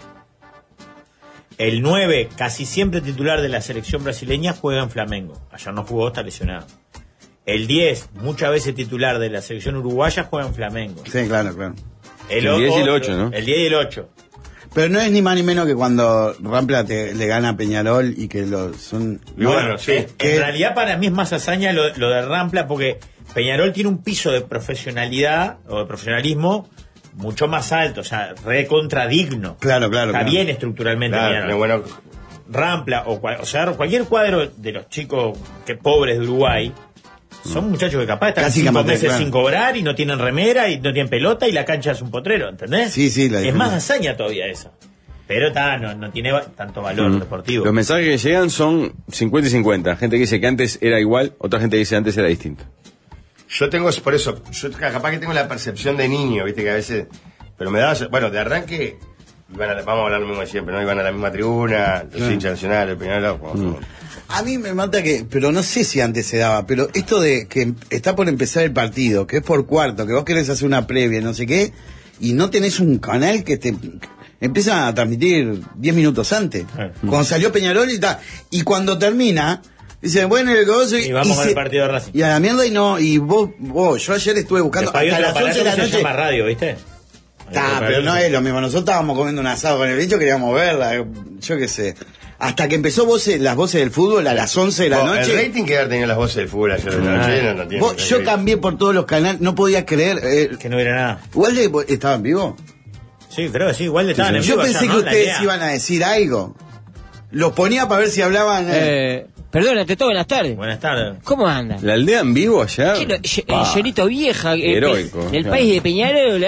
Speaker 6: El 9, casi siempre titular de la selección brasileña, juega en Flamengo. Ayer no jugó, está lesionado. El 10, muchas veces titular de la selección uruguaya, juega en Flamengo.
Speaker 7: Sí, claro.
Speaker 5: El 10 y el 8, ¿no?
Speaker 6: El 10 y el 8.
Speaker 7: Pero no es ni más ni menos que cuando Rampla le gana a Peñarol y que son...
Speaker 4: Y bueno, sí.
Speaker 7: que-
Speaker 6: En realidad para mí es más hazaña lo de Rampla porque Peñarol tiene un piso de profesionalidad o de profesionalismo mucho más alto, o sea, recontradigno.
Speaker 7: Claro.
Speaker 6: Está bien estructuralmente
Speaker 4: Claro,
Speaker 6: Peñarol.
Speaker 4: tiene buena
Speaker 6: Rampla o sea, cualquier cuadro de los chicos pobres de Uruguay, son muchachos que capaz están
Speaker 7: Casi
Speaker 6: 5
Speaker 7: que
Speaker 6: meses
Speaker 7: claro.
Speaker 6: sin cobrar y no tienen remera y no tienen pelota y la cancha es un potrero, ¿entendés?
Speaker 7: Sí, sí,
Speaker 6: es más hazaña todavía eso. Pero no tiene tanto valor deportivo.
Speaker 5: Los mensajes que llegan son 50 y 50. Gente que dice que antes era igual, otra gente que dice que antes era distinto.
Speaker 4: Yo tengo, por eso, yo capaz que tengo la percepción de niño, viste, que a veces, pero me daba, bueno, de arranque, vamos a hablar lo mismo de siempre, ¿no? Iban a la misma tribuna, los hinchas nacionales, Peñarol,
Speaker 7: A mí me mata que, pero no sé si antes se daba, pero esto de que está por empezar el partido, que es por cuarto, que vos querés hacer una previa, no sé qué, y no tenés un canal que te empieza a transmitir 10 minutos antes. Cuando salió Peñarol y tal, y cuando termina, dice, bueno, el gozo
Speaker 6: y vamos al partido de Racing.
Speaker 7: Y a la mierda y vos, yo ayer estuve buscando
Speaker 6: después
Speaker 7: hasta las 11 de la noche.
Speaker 6: Se llama radio, ¿viste?
Speaker 7: Pero no es lo mismo. Nosotros estábamos comiendo un asado con el bicho, queríamos verla, yo qué sé. Hasta que empezó las voces del fútbol a las 11 de la noche.
Speaker 4: El rating que haber tenido las voces del fútbol ayer de la noche no tiene.
Speaker 7: Yo cambié por todos los canales, no podía creer.
Speaker 6: Que no hubiera nada.
Speaker 7: ¿Igual estaba en vivo?
Speaker 6: Sí, creo que sí, igual de estaban en vivo.
Speaker 7: Yo pensé que ustedes iban a decir algo. Los ponía para ver si hablaban.
Speaker 10: Perdón, ante todo, buenas tardes.
Speaker 6: Buenas tardes.
Speaker 10: ¿Cómo andan?
Speaker 5: ¿La aldea en vivo allá?
Speaker 10: Llenito Vieja.
Speaker 5: Heroico.
Speaker 10: El país de Peñarol,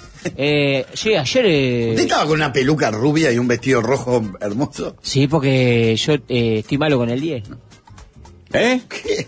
Speaker 10: sí, ayer...
Speaker 7: ¿Usted estaba con una peluca rubia y un vestido rojo hermoso?
Speaker 10: Sí, porque yo estoy malo con el 10.
Speaker 5: ¿Eh?
Speaker 7: ¿Qué?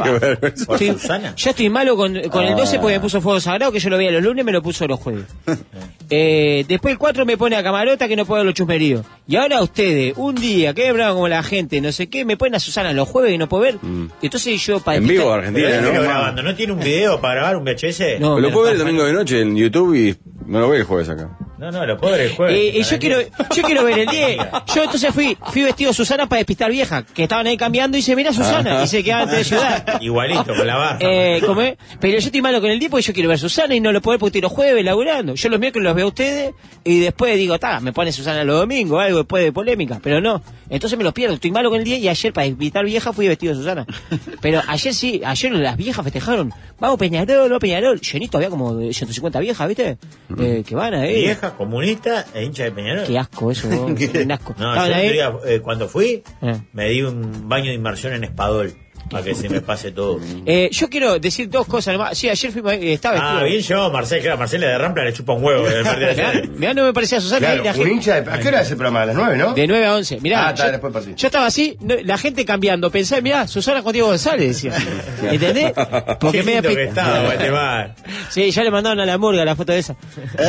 Speaker 10: Ya estoy malo con el 12 porque me puso fuego sagrado, que yo lo veía los lunes, me lo puso los jueves. Después el 4 me pone a Camarota, que no puedo ver los chusmeríos. Y ahora ustedes, un día, que bravo como la gente, no sé qué, me ponen a Susana los jueves y no puedo ver. Entonces yo para...
Speaker 5: En vivo, Argentina, ¿no?
Speaker 6: Grabando. ¿No tiene un video para grabar un VHS?
Speaker 10: No,
Speaker 5: lo puedo ver el domingo de noche en YouTube y no lo veo el jueves acá.
Speaker 6: No, lo puedo ver el jueves.
Speaker 10: Yo quiero ver el 10. Yo entonces fui vestido Susana para despistar vieja, que estaban ahí cambiando y se mira Susana y se quedaba antes de ciudad.
Speaker 6: Igualito, con la barra.
Speaker 10: Pero yo estoy malo con el 10 porque yo quiero ver Susana y no lo puedo ver porque estoy los jueves laburando. Yo los miércoles los veo a ustedes y después digo, me pone Susana los domingos, algo después de polémica, pero no. Entonces me los pierdo, estoy malo con el 10 y ayer para despistar vieja fui vestido de Susana. Pero ayer las viejas festejaron, vamos Peñarol, llenito, había como 150 viejas, ¿viste? Que van ahí.
Speaker 6: Viejas, comunistas e hincha de Peñarol.
Speaker 10: Qué asco eso, un asco.
Speaker 6: No, yo cuando fui, me di un baño de inmersión en Espadol. Para que se me pase todo.
Speaker 10: Yo quiero decir dos cosas nomás. Sí, ayer estaba vestido.
Speaker 6: Bien yo, Marcela de Rampla le chupa un huevo.
Speaker 10: Mirá, no me parecía Susana.
Speaker 4: Claro, un hincha ¿a qué hora es el programa? ¿A las 9, no?
Speaker 10: De 9 a 11. Mirá, yo estaba así, la gente cambiando. Pensé, mirá, Susana con Diego González, decía. ¿Entendés? Porque
Speaker 6: me estaba,
Speaker 10: sí, ya le mandaron a la murga la foto de esa.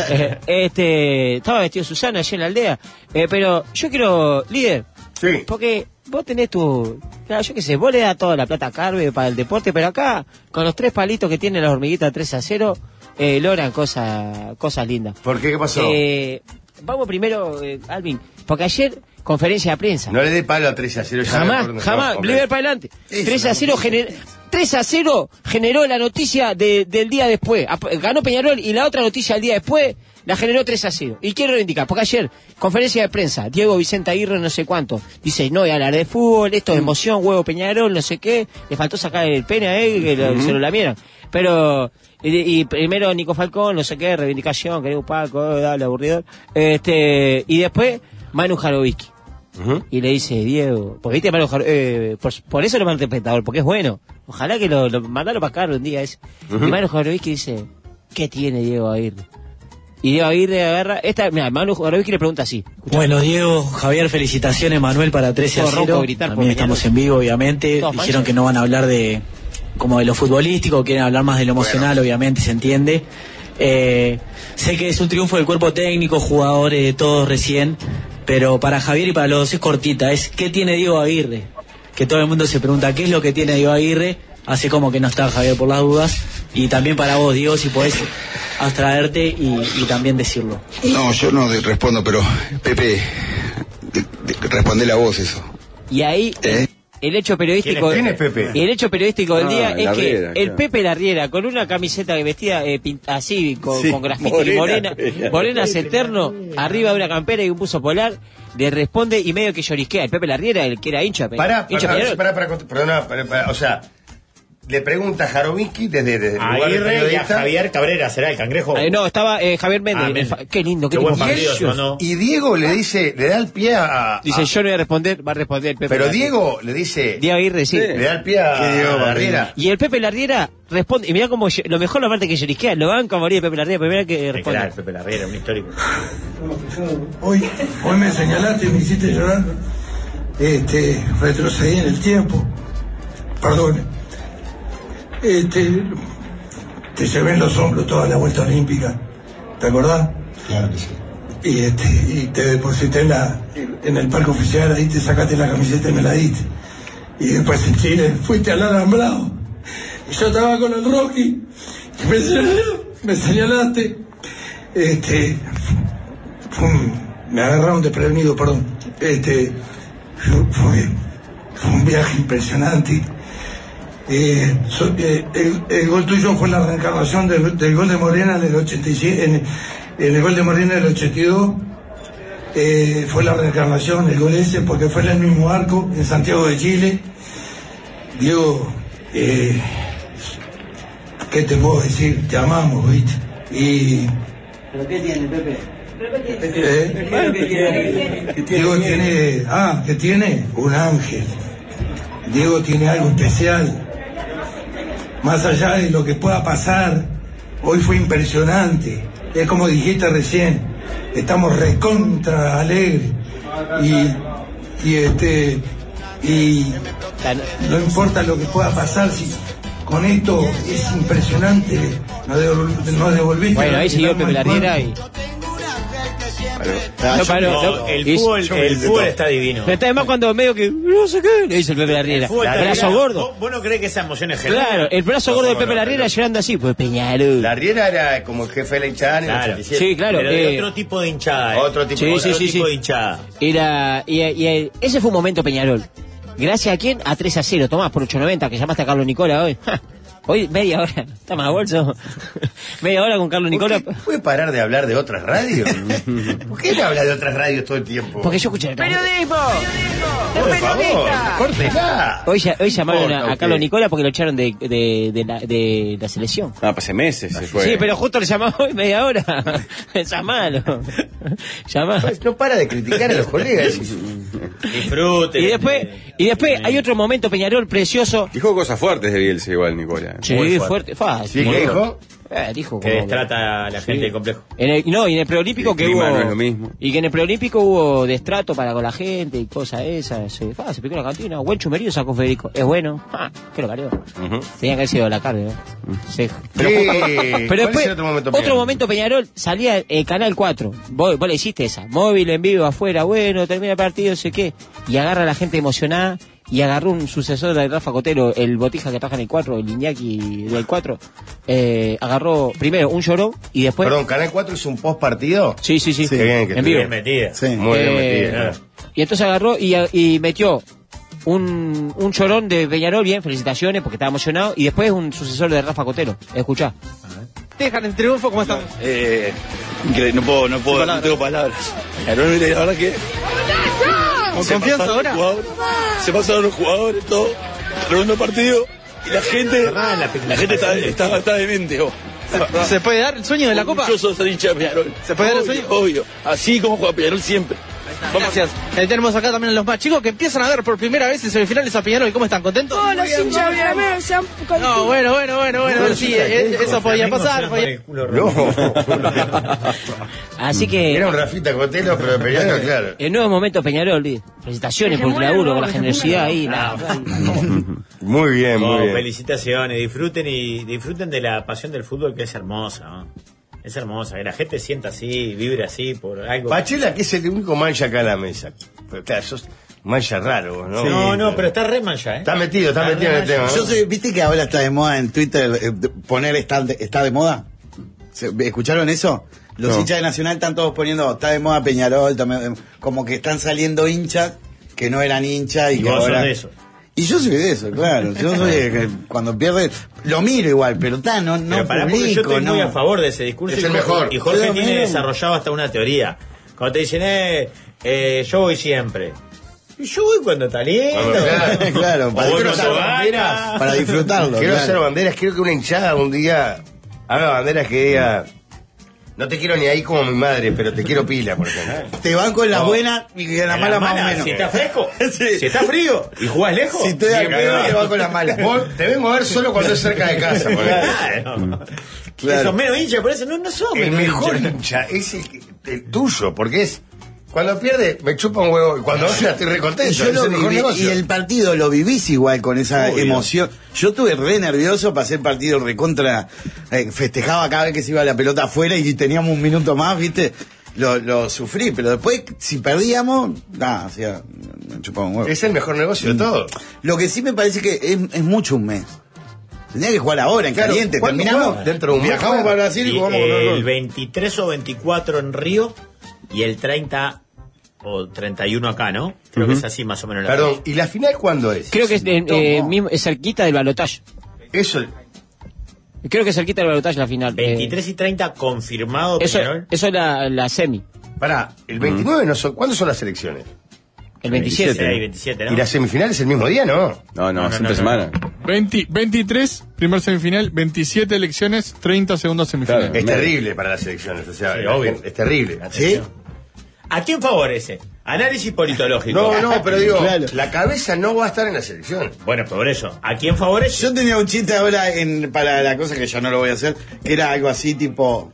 Speaker 10: Estaba vestido Susana allí en la aldea. Pero yo quiero, líder.
Speaker 4: Sí.
Speaker 10: Porque vos tenés claro, yo qué sé, vos le das toda la plata a Carve para el deporte, pero acá, con los 3 palitos que tienen las hormiguitas 3-0, logran cosas lindas.
Speaker 4: ¿Por qué? ¿Qué pasó?
Speaker 10: Vamos primero, Alvin, porque ayer, conferencia de prensa.
Speaker 4: No le dé palo a 3-0.
Speaker 10: Jamás, Bliver para adelante. 3-0 generó la noticia del día después. Ganó Peñarol y la otra noticia el día después la generó 3-0. Y quiero reivindicar, porque ayer, conferencia de prensa, Diego Vicente Aguirre, no sé cuánto, dice, no voy a hablar de fútbol, esto es emoción, huevo Peñarol, no sé qué, le faltó sacar el pene a él, que se lo lamieran. Pero, y primero Nico Falcón, no sé qué, reivindicación, querido Paco, dale, aburridor. Y después, Manu Jarovisky. Y le dice, Diego, porque viste Manu Jarovisky, por eso lo manda el espectador, porque es bueno. Ojalá que lo mandalo para acá un día ese. Y Manu Jarovisky dice, ¿qué tiene Diego Aguirre? Y Diego Aguirre agarra... Manu Jarovisky le pregunta así.
Speaker 11: Escuchá. Bueno, Diego, Javier, felicitaciones, Manuel, para 13-0. También estamos en vivo, obviamente. Dijeron que no van a hablar de lo futbolístico, quieren hablar más de lo emocional, obviamente, se entiende. Sé que es un triunfo del cuerpo técnico, jugadores, todos recién, pero para Javier y para los dos es cortita. ¿Qué tiene Diego Aguirre? Que todo el mundo se pregunta, ¿qué es lo que tiene Diego Aguirre? Hace como que no está Javier por las dudas. Y también para vos, Diego, si podés abstraerte y también decirlo.
Speaker 12: No, yo no respondo, pero Pepe, respondele a vos eso.
Speaker 10: Y ahí el hecho periodístico.
Speaker 4: ¿Quién es Pepe?
Speaker 10: El hecho periodístico del día es que
Speaker 5: Riera,
Speaker 10: el Pepe Larriera, con una camiseta vestida así, con grafiti morenas eterno, arriba de una campera y un buzo polar, le responde y medio que llorisquea. El Pepe Larriera, el que era hincha.
Speaker 4: Perdona, o sea, le pregunta a Jarovinsky desde el lugar de
Speaker 6: Aguirre y a
Speaker 4: periodista.
Speaker 6: Javier Cabrera, ¿será el cangrejo?
Speaker 10: No, estaba Javier Méndez.
Speaker 6: Méndez.
Speaker 10: Qué lindo, qué
Speaker 6: Qué buen
Speaker 10: lindo.
Speaker 6: partido,
Speaker 4: Y ellos-
Speaker 6: ¿no?
Speaker 4: y Diego le dice, le da el pie a...
Speaker 10: Dice, yo no voy a responder, va a responder el Pepe.
Speaker 4: Pero
Speaker 10: Larriera.
Speaker 4: Diego le dice...
Speaker 10: Diego Aguirre, sí.
Speaker 4: Le da el pie a Larriera.
Speaker 10: Y el Pepe Larriera responde, y mirá como lo mejor la parte que llorisquea, lo van a morir Pepe Larriera, primera que responde.
Speaker 6: Claro, Pepe Larriera, un histórico.
Speaker 13: Hoy me señalaste y me hiciste llorar. Retrocedí en el tiempo. Perdone. Te llevé en los hombros toda la vuelta olímpica. ¿Te acordás?
Speaker 12: Claro que sí.
Speaker 13: Y te deposité en el parque oficial, ahí te sacaste la camiseta y me la diste. Y después en Chile fuiste al alambrado. Y yo estaba con el Rocky. Y me señalaste. Me agarraron desprevenido, perdón. Fue un viaje impresionante. El gol tuyo fue la reencarnación del gol de Morena en el 87, en el gol de Morena del 82. Fue la reencarnación, el gol ese, porque fue en el mismo arco en Santiago de Chile. Diego, ¿qué te puedo decir? Te amamos, ¿viste?
Speaker 11: ¿Pero qué tiene, Pepe?
Speaker 13: Diego tiene, ¿qué tiene? Un ángel. Diego tiene algo especial. Más allá de lo que pueda pasar, hoy fue impresionante. Es como dijiste recién, estamos recontra alegres. Y no importa lo que pueda pasar, si con esto es impresionante, no devolviste.
Speaker 10: Bueno, ahí siguió Pepe Larriera y...
Speaker 6: El fútbol está divino.
Speaker 10: Pero está además cuando medio que no sé qué le dice el Pepe Larriera. El brazo gordo.
Speaker 6: ¿Vos no crees que esa emoción es general?
Speaker 10: Claro, el brazo gordo de Pepe Larriera llorando así, pues Peñarol.
Speaker 4: Larriera era como el jefe de la hinchada en el
Speaker 6: Claro.
Speaker 4: 87.
Speaker 10: Sí, claro.
Speaker 6: Pero de otro tipo de hinchada.
Speaker 4: Otro tipo,
Speaker 6: tipo de hinchada.
Speaker 10: Ese fue un momento Peñarol. ¿Gracias a quién? A 3-0. Tomás por 8.90, que llamaste a Carlos Nicola hoy. Hoy media hora. Está más bolso. Media hora con Carlos Nicola.
Speaker 4: ¿Puede parar de hablar de otras radios? ¿Por qué me habla de otras radios todo el tiempo?
Speaker 10: Porque yo escuché...
Speaker 9: ¡Periodismo!
Speaker 4: Por favor, córtela.
Speaker 10: Hoy llamaron
Speaker 4: Importa,
Speaker 10: a Carlos
Speaker 4: ok.
Speaker 10: Nicola porque lo echaron de la selección.
Speaker 5: Ah, pues hace meses se fue.
Speaker 10: Sí, pero justo le llamamos hoy media hora. Llamalo. Llamá.
Speaker 4: No para de criticar a los colegas.
Speaker 6: Disfrute.
Speaker 10: Y después hay otro momento Peñarol precioso.
Speaker 5: Dijo cosas fuertes de Bielsa igual, Nicola.
Speaker 10: Sí, fuerte. Fácil.
Speaker 4: ¿Sí que dijo?
Speaker 10: Dijo
Speaker 6: Que
Speaker 10: como-
Speaker 6: destrata a la gente del complejo.
Speaker 10: y en el preolímpico
Speaker 5: El
Speaker 10: que
Speaker 5: clima
Speaker 10: hubo...
Speaker 5: no es lo mismo.
Speaker 10: Y que en el preolímpico hubo destrato para con la gente y cosas esas. Se picó la cantina. Buen chumerío sacó Federico. Es bueno. Que lo parió. Tenía que haber sido la carne, ¿no? Sí. Pero
Speaker 4: ¿Cuál
Speaker 10: después,
Speaker 4: es el otro momento Peñarol?
Speaker 10: salía Canal 4. Vos le hiciste esa. Móvil en vivo afuera. Bueno, termina el partido, no sé qué. Y agarra a la gente emocionada. Y agarró un sucesor de Rafa Cotelo, el Botija que trabaja en el 4, el Iñaki del 4. Agarró primero un llorón y después...
Speaker 4: Perdón, ¿Canal 4 es un post partido?
Speaker 10: Sí.
Speaker 4: Qué bien que
Speaker 10: En vivo.
Speaker 6: Bien metida.
Speaker 7: Sí.
Speaker 4: Muy bien metida.
Speaker 10: Y entonces agarró y metió un chorón de Peñarol, bien, felicitaciones porque estaba emocionado, y después un sucesor de Rafa Cotelo. Escuchá.
Speaker 14: Dejan el triunfo, ¿cómo estamos?
Speaker 15: No puedo, no tengo palabras. La verdad que...
Speaker 14: ¿Con
Speaker 15: se
Speaker 14: confianza
Speaker 15: pasaron
Speaker 14: ahora?
Speaker 15: los jugadores, se pasaron los jugadores, todo. Tremendo partido. Y la gente está demente.
Speaker 14: ¿Se puede dar el sueño de la Copa?
Speaker 15: Yo soy ser hincha de Peñarol.
Speaker 14: ¿Se puede dar el sueño?
Speaker 15: Obvio. Así como juega Peñarol siempre.
Speaker 14: Gracias. Tenemos acá también a los más chicos que empiezan a ver por primera vez en semifinales a Peñarol. ¿Cómo están? ¿Contentos?
Speaker 9: Todos los hinchas de Peñarol se han...
Speaker 14: No, bueno. Sí, eso podía pasar.
Speaker 10: Así que...
Speaker 4: Era un Rafita Cotelo, pero de Peñarol, claro.
Speaker 10: El nuevo momento Peñarol, felicitaciones por el laburo, con la generosidad ahí.
Speaker 4: Muy bien, muy bien.
Speaker 6: Felicitaciones, disfruten de la pasión del fútbol, que es hermosa, ¿no? Es hermosa, que la gente sienta así, vibre así por algo.
Speaker 4: Pachela, que es el único mancha acá en la mesa. Pero claro, sos mancha raro, ¿no?
Speaker 6: Sí, no, pero está re mancha, ¿eh?
Speaker 4: Está metido en el tema, ¿no?
Speaker 7: Yo sé, ¿viste que ahora está de moda en Twitter poner está de moda? ¿Escucharon eso? Los
Speaker 4: No.
Speaker 7: hinchas de Nacional están todos poniendo está de moda Peñarol, como que están saliendo hinchas que no eran hinchas y que
Speaker 6: vos
Speaker 7: ahora...
Speaker 6: sos de eso.
Speaker 7: Y yo soy de eso, claro. Yo soy de que cuando pierde, lo miro igual, pero no
Speaker 6: Pero pará, porque yo estoy muy a favor de ese discurso.
Speaker 4: Es
Speaker 6: y
Speaker 4: el
Speaker 6: Jorge-
Speaker 4: mejor.
Speaker 6: Y Jorge
Speaker 7: Yo
Speaker 6: tiene
Speaker 7: también.
Speaker 6: desarrollado hasta una teoría. Cuando te dicen, yo voy siempre. Yo voy cuando está lindo.
Speaker 7: Claro, para disfrutarlo.
Speaker 4: Quiero hacer banderas, quiero que una hinchada un día haga banderas que diga: no te quiero ni ahí como mi madre, pero te quiero pila, por ejemplo.
Speaker 7: Te van con la buena y en la mala más o menos.
Speaker 6: Si está fresco, si está frío y jugás lejos.
Speaker 7: Si estoy de acuerdo, te van con la mala.
Speaker 4: Te vengo a ver solo cuando es cerca de casa.
Speaker 6: Claro. Son menos hinchas, por eso no son
Speaker 4: el mejor hincha es el tuyo, porque es... Cuando pierde, me chupa un huevo. Y cuando gana, estoy recontento.
Speaker 7: Yo lo viví, y el partido lo vivís igual con esa emoción. Yo estuve re nervioso para hacer partido recontra. Festejaba cada vez que se iba la pelota afuera y teníamos un minuto más, ¿viste? Lo sufrí, pero después, si perdíamos, nada, hacía. Me chupaba un huevo.
Speaker 4: Es el mejor negocio de todo.
Speaker 7: Lo que sí me parece que es mucho un mes. Tenía que jugar ahora, en caliente. Terminamos.
Speaker 4: Dentro de un mes.
Speaker 7: Viajamos para Brasil y jugamos con
Speaker 6: el 23 o 24 en Río y el 30 o 31 acá, ¿no? Creo que es así más o menos.
Speaker 4: Perdón, ¿y la final cuándo es?
Speaker 10: Creo que es cerquita del balotaje.
Speaker 4: Eso.
Speaker 10: Creo que es cerquita del balotaje la final.
Speaker 6: 23 y 30 confirmado, Peñarol.
Speaker 10: Eso es la semi.
Speaker 4: Pará, el 29 no son... ¿Cuándo son las elecciones?
Speaker 10: El 27.
Speaker 6: El 27, ¿no?
Speaker 4: ¿Y la semifinal es el mismo día, no?
Speaker 5: No, es entre semana.
Speaker 16: 23, primer semifinal, 27 elecciones, 30 segundos semifinal.
Speaker 4: Claro, es terrible para las elecciones, o sea,
Speaker 6: obvio.
Speaker 4: Es terrible.
Speaker 6: ¿Sí? ¿A quién favorece? Análisis politológico.
Speaker 4: No, pero digo, claro, la cabeza no va a estar en las elecciones.
Speaker 6: Bueno, por eso, ¿a quién favorece?
Speaker 7: Yo tenía un chiste ahora para la cosa que ya no lo voy a hacer, que era algo así tipo...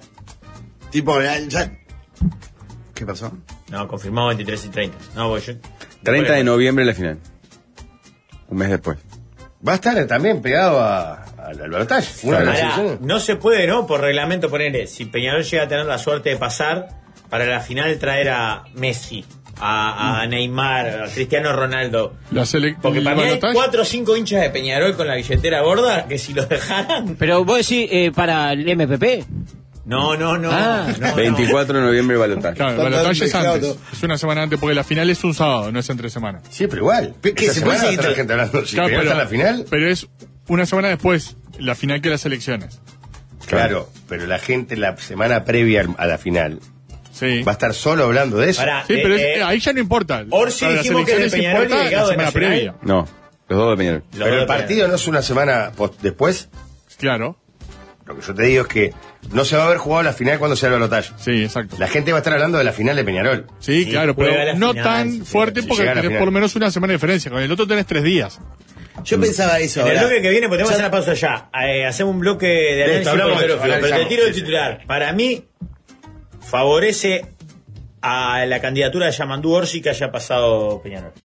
Speaker 7: ¿Qué pasó?
Speaker 6: No, confirmado 23 y 30. No, voy yo.
Speaker 5: 30 de noviembre la final. Un mes después.
Speaker 4: Va a estar también pegado al balotaje.
Speaker 6: No se puede, ¿no? Por reglamento ponerle, si Peñarol llega a tener la suerte de pasar, para la final traer a Messi, a Neymar, a Cristiano Ronaldo. Porque para mí hay 4 o 5 hinchas de Peñarol con la billetera gorda que si los dejaran...
Speaker 10: Pero vos decís, para el MPP...
Speaker 6: No.
Speaker 5: 24 de noviembre balotaje.
Speaker 16: Claro, el balotaje es antes. Es una semana antes, porque la final es un sábado, no es entre semana.
Speaker 4: Sí, pero igual. ¿Qué se puede seguir la gente hablando? Si
Speaker 16: claro,
Speaker 4: pero, la final.
Speaker 16: Pero es una semana después, la final que las elecciones.
Speaker 4: Claro, pero la gente la semana previa a la final va a estar solo hablando de eso.
Speaker 16: Sí, pero ahí ya no importa.
Speaker 6: Orsi dijimos que de Peñarol y
Speaker 16: la semana previa.
Speaker 5: No, los dos de Peñarol.
Speaker 4: Pero el partido no es una semana después.
Speaker 16: Claro.
Speaker 4: Lo que yo te digo es que no se va a haber jugado la final cuando sea el balotaje.
Speaker 16: Sí, exacto.
Speaker 4: La gente va a estar hablando de la final de Peñarol.
Speaker 16: Sí, claro, pero no tan fuerte porque tenés por lo menos una semana de diferencia. Con el otro tenés 3 días.
Speaker 7: Yo pensaba eso.
Speaker 6: En el bloque que viene podemos hacer una pausa ya. Hacemos un bloque de análisis politológico, pero te tiro el titular. Para mí, favorece a la candidatura de Yamandú Orsi que haya pasado Peñarol.